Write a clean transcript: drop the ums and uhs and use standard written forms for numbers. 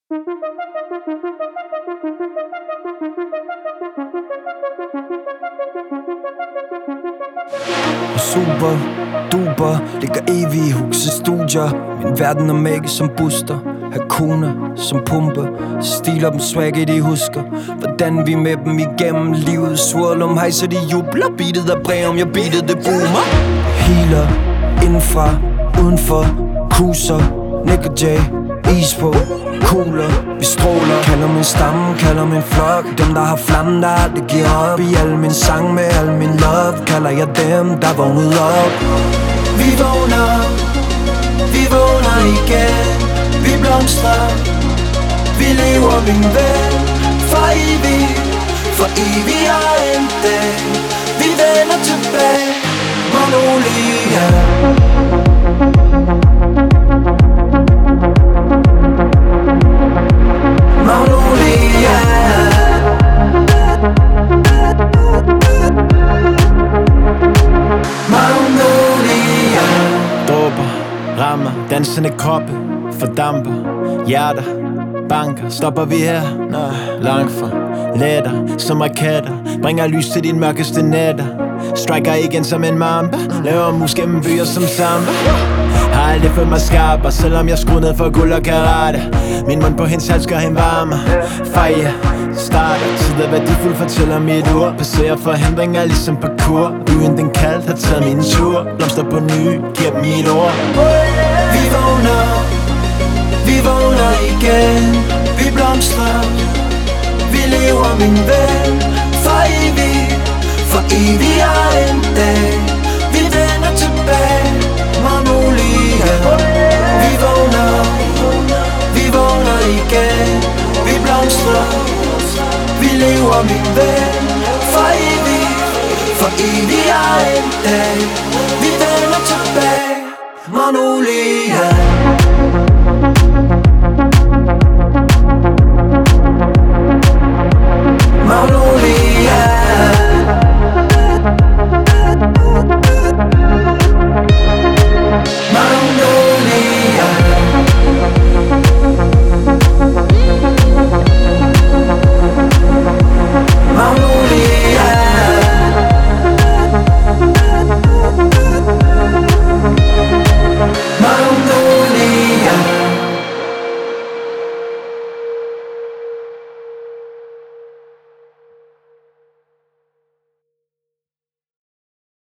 Super duper, ligger evige huse studier. Min verden er magisk som Buster. Hakuna som pumpe, stiler dem swagget de husker. Hvordan vi med dem igennem livet. Swirlum hejser de jubler. Beatet er bred om jeg beatet det boomer. Healer indenfra, udenfor, cruiser, Nick og Jay, is på, cooler, vi stråler. Kalder min stamme, kalder min flok. Dem der har flammen, der aldrig giver op. I alle min sang med al min love, kalder jeg dem, der vågnede op. Vi vågner igen. Vi blomstrer, vi lever min ven. For evig er en dag. Vi vender tilbage, Magnolia. Magnolia. Magnolia. Dråber, rammer, dansende kroppe, fordamper, hjerter, banker. Stopper vi her? Nej, langt fra. Letter som raketter, bringer lys til dine mørkeste nætter. Striker igen som en mamba, laver mus gennem byer som samba. Har aldrig følt mig skarper, selvom jeg skruer ned for guld og karate. Min mund på hendes hals gør hende varmer. Fejre, starter, tid er værdifuld, fortæller mit ord. Passerer forhindringer ligesom parkour. Byen den kaldt har taget min tur. Blomster på ny, giver dem mit ord. Vi vågner igen. Vi blomstrer, vi lever min ven. For evig er en dag. Vi vender tilbage, Magnolia. Vi vågner igen. Vi blomstrer, vi lever min ven. For evig er en dag. Vi vender tilbage, Magnolia.